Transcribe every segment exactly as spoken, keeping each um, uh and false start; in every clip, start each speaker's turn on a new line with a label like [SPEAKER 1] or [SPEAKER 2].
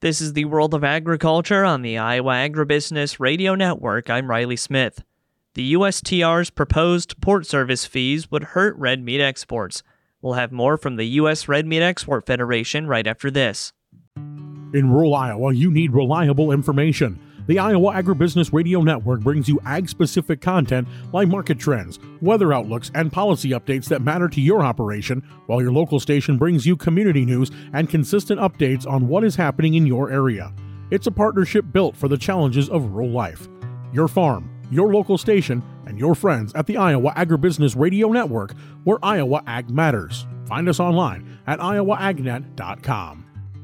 [SPEAKER 1] This is the World of Agriculture on the Iowa Agribusiness Radio Network. I'm Riley Smith. The U S T R's proposed port service fees would hurt red meat exports. We'll have more from the U S Red Meat Export Federation right after this.
[SPEAKER 2] In rural Iowa, you need reliable information. The Iowa Agribusiness Radio Network brings you ag-specific content like market trends, weather outlooks, and policy updates that matter to your operation, while your local station brings you community news and consistent updates on what is happening in your area. It's a partnership built for the challenges of rural life. Your farm, your local station, and your friends at the Iowa Agribusiness Radio Network, where Iowa Ag matters. Find us online at iowa agnet dot com.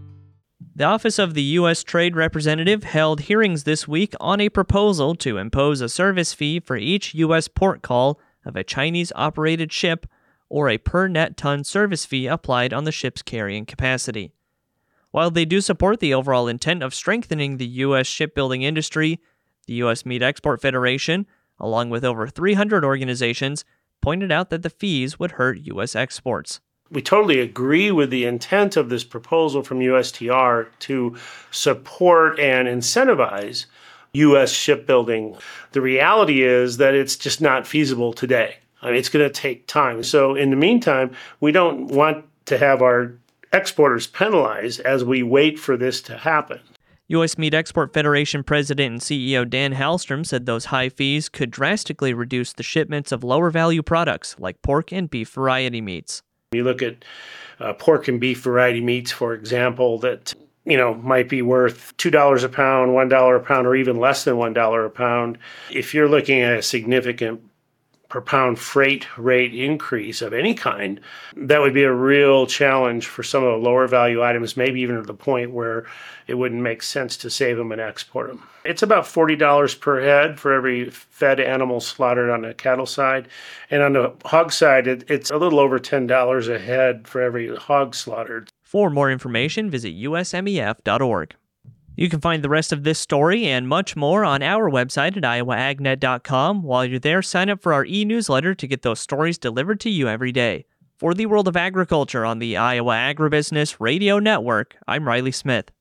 [SPEAKER 1] The Office of the U S Trade Representative held hearings this week on a proposal to impose a service fee for each U S port call of a Chinese-operated ship or a per-net ton service fee applied on the ship's carrying capacity. While they do support the overall intent of strengthening the U S shipbuilding industry, the U S Meat Export Federation, along with over three hundred organizations, pointed out that the fees would hurt U S exports.
[SPEAKER 3] We totally agree with the intent of this proposal from U S T R to support and incentivize U S shipbuilding. The reality is that it's just not feasible today. I mean, it's going to take time. So in the meantime, we don't want to have our exporters penalized as we wait for this to happen.
[SPEAKER 1] U S Meat Export Federation President and C E O Dan Hallstrom said those high fees could drastically reduce the shipments of lower-value products like pork and beef variety meats.
[SPEAKER 3] You look at uh, pork and beef variety meats, for example, that you know might be worth two dollars a pound, one dollar a pound, or even less than one dollar a pound. If you're looking at a significant per pound freight rate increase of any kind, that would be a real challenge for some of the lower value items, maybe even to the point where it wouldn't make sense to save them and export them. It's about forty dollars per head for every fed animal slaughtered on the cattle side. And on the hog side, it, it's a little over ten dollars a head for every hog slaughtered.
[SPEAKER 1] For more information, visit U S M E F dot org. You can find the rest of this story and much more on our website at iowa agnet dot com. While you're there, sign up for our e-newsletter to get those stories delivered to you every day. For the World of Agriculture on the Iowa Agribusiness Radio Network, I'm Riley Smith.